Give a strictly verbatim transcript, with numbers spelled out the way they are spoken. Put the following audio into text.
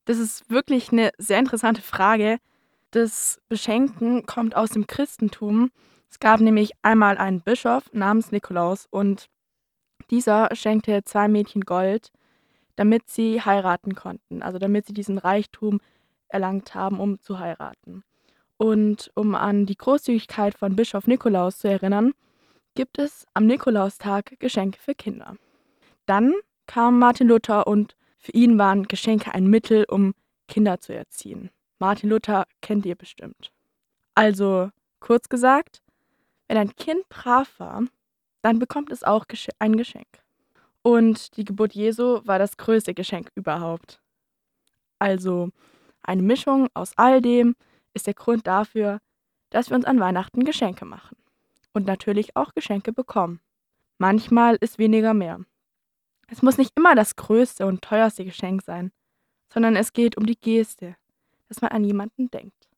Das ist wirklich 'ne sehr interessante Frage. Das Beschenken kommt aus dem Christentum. Es gab nämlich einmal einen Bischof namens Nikolaus und dieser schenkte zwei Mädchen Gold, damit sie heiraten konnten, also damit sie diesen Reichtum erlangt haben, um zu heiraten. Und um an die Großzügigkeit von Bischof Nikolaus zu erinnern, gibt es am Nikolaustag Geschenke für Kinder. Dann kam Martin Luther und für ihn waren Geschenke ein Mittel, um Kinder zu erziehen. Martin Luther kennt ihr bestimmt. Also, kurz gesagt, wenn ein Kind brav war, dann bekommt es auch Gesche ein Geschenk. Und die Geburt Jesu war das größte Geschenk überhaupt. Also, eine Mischung aus all dem ist der Grund dafür, dass wir uns an Weihnachten Geschenke machen und natürlich auch Geschenke bekommen. Manchmal ist weniger mehr. Es muss nicht immer das größte und teuerste Geschenk sein, sondern es geht um die Geste, dass man an jemanden denkt.